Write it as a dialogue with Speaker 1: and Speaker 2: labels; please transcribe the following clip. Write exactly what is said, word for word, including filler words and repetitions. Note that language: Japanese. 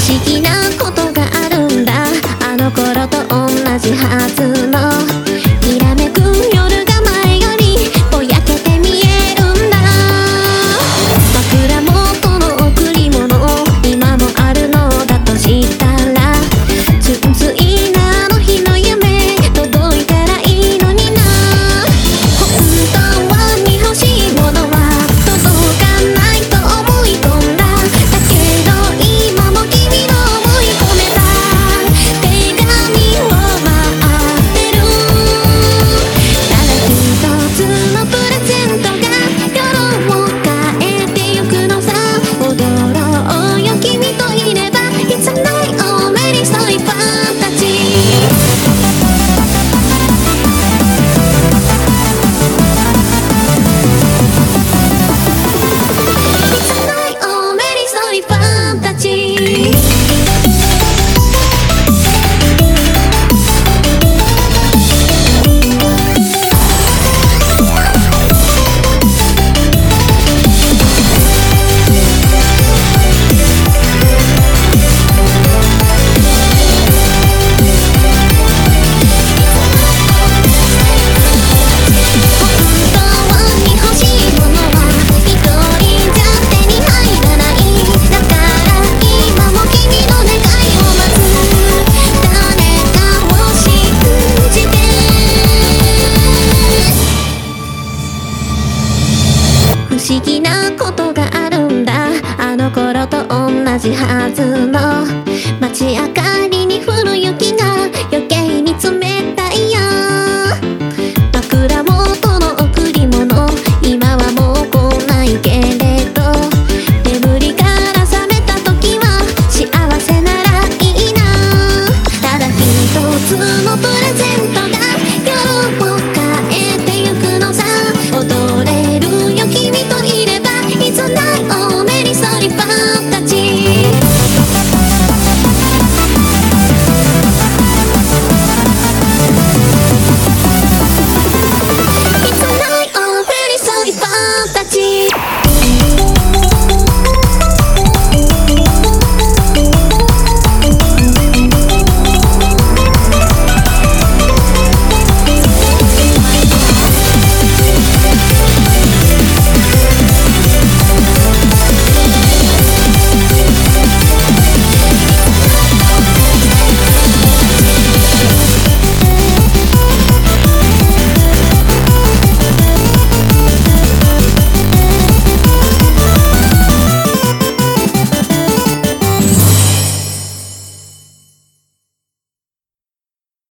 Speaker 1: 思議なことがあるんだ。あの頃と同じはずのきらめく夜が前よりぼやけて見えるんだ。枕元の贈り物今もあるのだとしたら、つんついなあの日の夢届いたらいいのにな。本当はに欲しいものは届かないと思い込んだ。だけど今も君の思い込めた手紙を待ってる。ただ一つのプレゼントが夜を変えてゆくのさ。踊ろうよ君といれば It's a night of very sweet fantasy。 It's a night of very sweet fantasy。 本当に欲しいものは一人じゃ手に入らない。だから今も君の願いを待つ。誰かを信じて。不思議なことがあるんだ。あの頃と同じはずの街明か